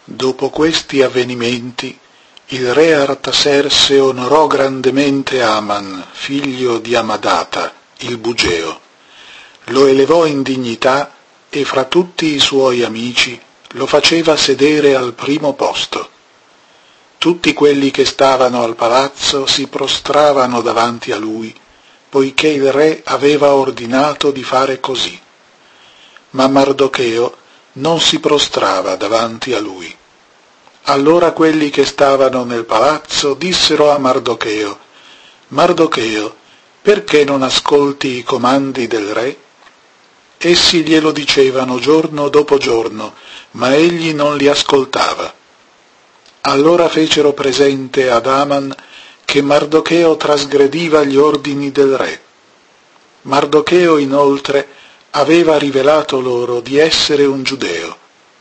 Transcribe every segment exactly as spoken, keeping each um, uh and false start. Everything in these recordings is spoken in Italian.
Dopo questi avvenimenti, il re Artaserse onorò grandemente Aman, figlio di Amadata, il Bugeo. Lo elevò in dignità e fra tutti i suoi amici lo faceva sedere al primo posto. Tutti quelli che stavano al palazzo si prostravano davanti a lui, poiché il re aveva ordinato di fare così. Ma Mardocheo non si prostrava davanti a lui. Allora quelli che stavano nel palazzo dissero a Mardocheo: «Mardocheo, perché non ascolti i comandi del re?» Essi glielo dicevano giorno dopo giorno, ma egli non li ascoltava. Allora fecero presente ad Aman che Mardocheo trasgrediva gli ordini del re. Mardocheo inoltre aveva rivelato loro di essere un giudeo.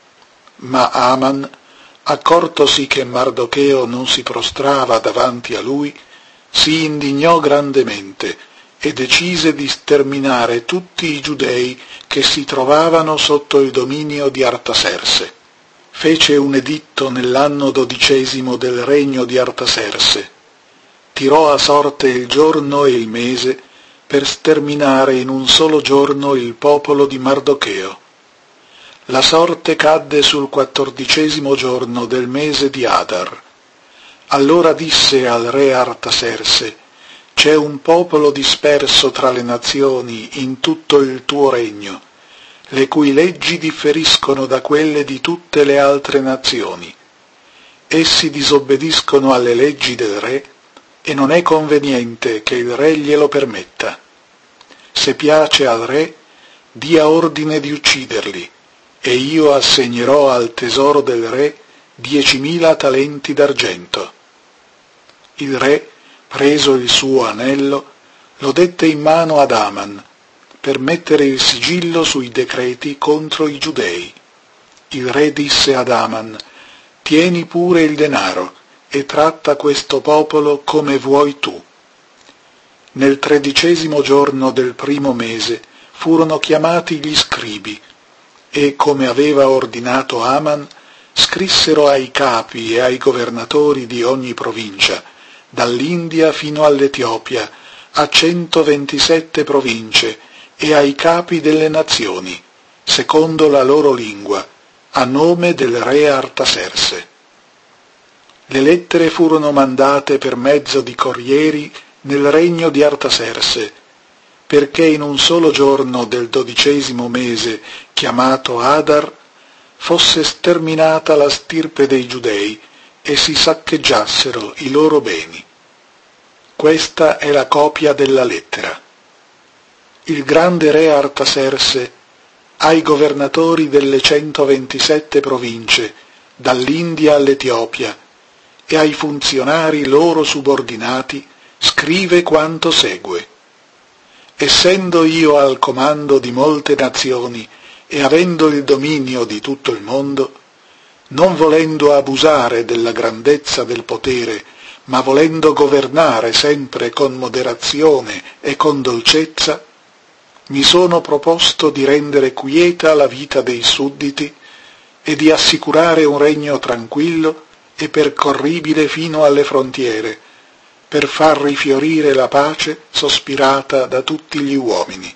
Ma Aman, accortosi che Mardocheo non si prostrava davanti a lui, si indignò grandemente e decise di sterminare tutti i giudei che si trovavano sotto il dominio di Artaserse. Fece un editto nell'anno dodicesimo del regno di Artaserse. Tirò a sorte il giorno e il mese per sterminare in un solo giorno il popolo di Mardocheo. La sorte cadde sul quattordicesimo giorno del mese di Adar. Allora disse al re Artaserse: «C'è un popolo disperso tra le nazioni in tutto il tuo regno, le cui leggi differiscono da quelle di tutte le altre nazioni. Essi disobbediscono alle leggi del re e non è conveniente che il re glielo permetta. Se piace al re, dia ordine di ucciderli, e io assegnerò al tesoro del re diecimila talenti d'argento». Il re, preso il suo anello, lo dette in mano ad Aman, per mettere il sigillo sui decreti contro i giudei. Il re disse ad Aman: «Tieni pure il denaro e tratta questo popolo come vuoi tu». Nel tredicesimo giorno del primo mese furono chiamati gli scribi e, come aveva ordinato Aman, scrissero ai capi e ai governatori di ogni provincia, dall'India fino all'Etiopia, a centoventisette province, e ai capi delle nazioni, secondo la loro lingua, a nome del re Artaserse. Le lettere furono mandate per mezzo di corrieri nel regno di Artaserse, perché in un solo giorno del dodicesimo mese, chiamato Adar, fosse sterminata la stirpe dei giudei e si saccheggiassero i loro beni. Questa è la copia della lettera. Il grande re Artaserse ai governatori delle centoventisette province, dall'India all'Etiopia, e ai funzionari loro subordinati, scrive quanto segue: «Essendo io al comando di molte nazioni e avendo il dominio di tutto il mondo, non volendo abusare della grandezza del potere, ma volendo governare sempre con moderazione e con dolcezza, mi sono proposto di rendere quieta la vita dei sudditi e di assicurare un regno tranquillo e percorribile fino alle frontiere, per far rifiorire la pace sospirata da tutti gli uomini.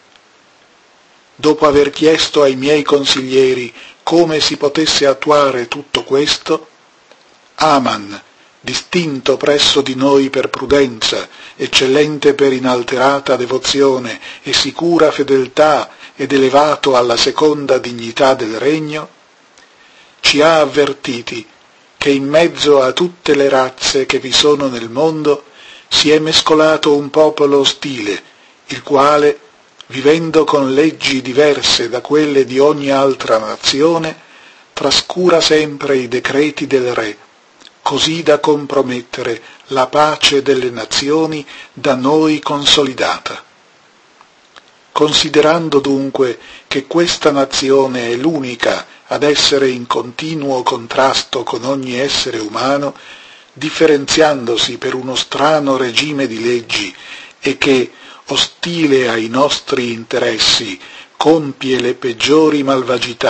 Dopo aver chiesto ai miei consiglieri come si potesse attuare tutto questo, Aman, distinto presso di noi per prudenza, eccellente per inalterata devozione e sicura fedeltà ed elevato alla seconda dignità del regno, ci ha avvertiti che in mezzo a tutte le razze che vi sono nel mondo si è mescolato un popolo ostile, il quale, vivendo con leggi diverse da quelle di ogni altra nazione, trascura sempre i decreti del re, così da compromettere la pace delle nazioni da noi consolidata. Considerando dunque che questa nazione è l'unica ad essere in continuo contrasto con ogni essere umano, differenziandosi per uno strano regime di leggi e che, ostile ai nostri interessi, compie le peggiori malvagità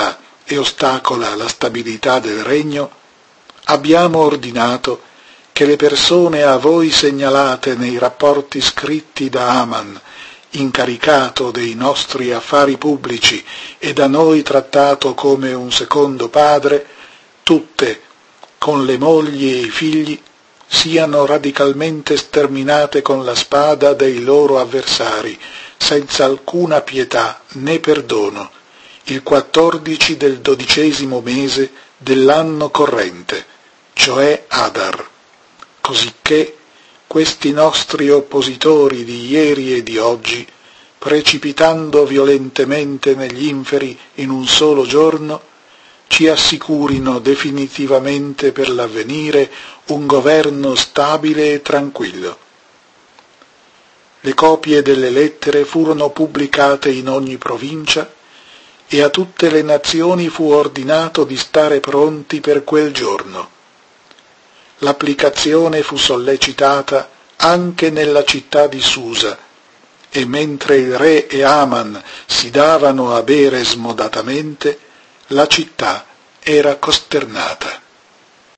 e ostacola la stabilità del regno, abbiamo ordinato che le persone a voi segnalate nei rapporti scritti da Aman, incaricato dei nostri affari pubblici e da noi trattato come un secondo padre, tutte, con le mogli e i figli, siano radicalmente sterminate con la spada dei loro avversari, senza alcuna pietà né perdono, il quattordici del dodicesimo mese dell'anno corrente, cioè Adar, cosicché questi nostri oppositori di ieri e di oggi, precipitando violentemente negli inferi in un solo giorno, ci assicurino definitivamente per l'avvenire un governo stabile e tranquillo. Le copie delle lettere furono pubblicate in ogni provincia e a tutte le nazioni fu ordinato di stare pronti per quel giorno. L'applicazione fu sollecitata anche nella città di Susa, e mentre il re e Aman si davano a bere smodatamente, la città era costernata.